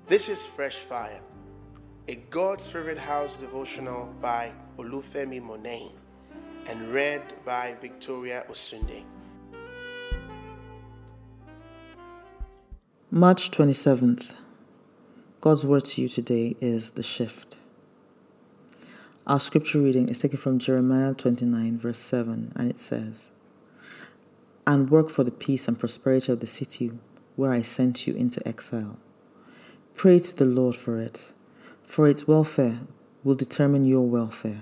This is Fresh Fire, a God's Favorite House devotional by Olufemi Monain and read by Victoria Osunde. March 27th. God's word to you today is the shift. Our scripture reading is taken from Jeremiah 29 verse 7, and it says, "And work for the peace and prosperity of the city where I sent you into exile. Pray to the Lord for its welfare will determine your welfare."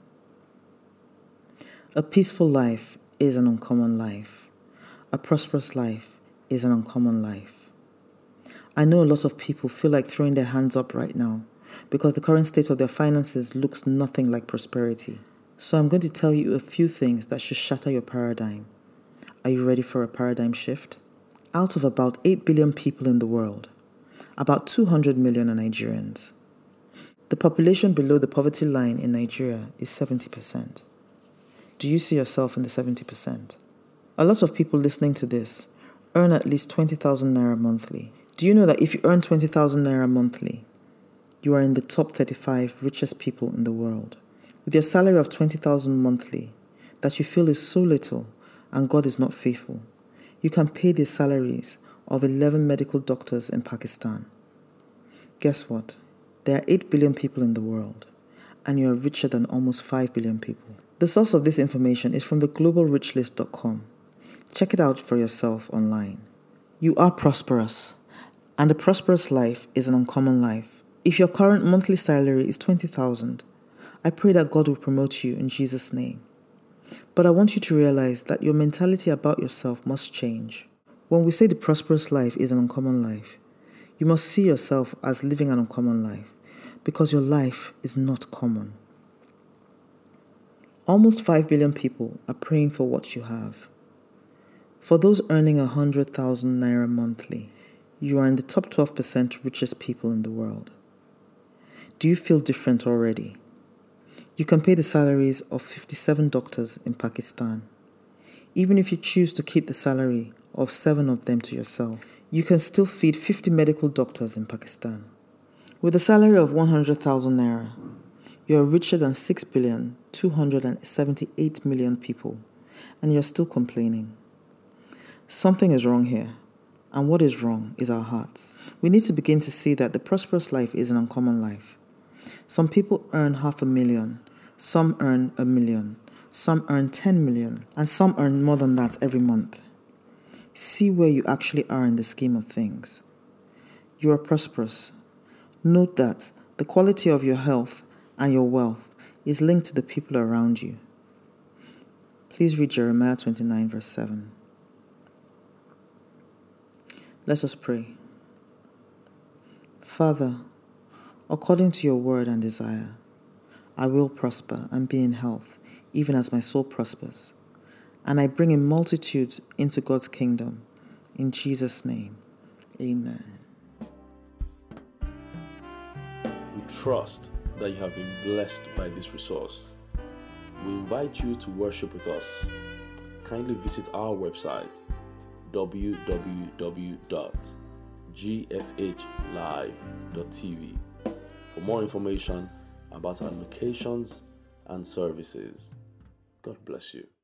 A peaceful life is an uncommon life. A prosperous life is an uncommon life. I know a lot of people feel like throwing their hands up right now because the current state of their finances looks nothing like prosperity. So I'm going to tell you a few things that should shatter your paradigm. Are you ready for a paradigm shift? Out of about 8 billion people in the world, about 200 million are Nigerians. The population below the poverty line in Nigeria is 70%. Do you see yourself in the 70%? A lot of people listening to this earn at least 20,000 naira monthly. Do you know that if you earn 20,000 naira monthly, you are in the top 35 richest people in the world? With your salary of 20,000 monthly that you feel is so little and God is not faithful, you can pay the salaries of 11 medical doctors in Pakistan. Guess what? There are 8 billion people in the world, and you are richer than almost 5 billion people. The source of this information is from the globalrichlist.com. Check it out for yourself online. You are prosperous, and a prosperous life is an uncommon life. If your current monthly salary is 20,000, I pray that God will promote you in Jesus' name. But I want you to realize that your mentality about yourself must change. When we say the prosperous life is an uncommon life, you must see yourself as living an uncommon life because your life is not common. Almost 5 billion people are praying for what you have. For those earning 100,000 naira monthly, you are in the top 12% richest people in the world. Do you feel different already? You can pay the salaries of 57 doctors in Pakistan. Even if you choose to keep the salary of 7 of them to yourself, you can still feed 50 medical doctors in Pakistan. With a salary of 100,000 naira, you are richer than 6,278,000,000 people, and you're still complaining. Something is wrong here, and what is wrong is our hearts. We need to begin to see that the prosperous life is an uncommon life. Some people earn 500,000, some earn 1,000,000, some earn 10 million, and some earn more than that every month. See where you actually are in the scheme of things. You are prosperous. Note that the quality of your health and your wealth is linked to the people around you. Please read Jeremiah 29 verse 7. Let us pray. Father, according to your word and desire, I will prosper and be in health, even as my soul prospers. And I bring in multitudes into God's kingdom. In Jesus' name, amen. We trust that you have been blessed by this resource. We invite you to worship with us. Kindly visit our website www.gfhlive.tv for more information about our locations and services. God bless you.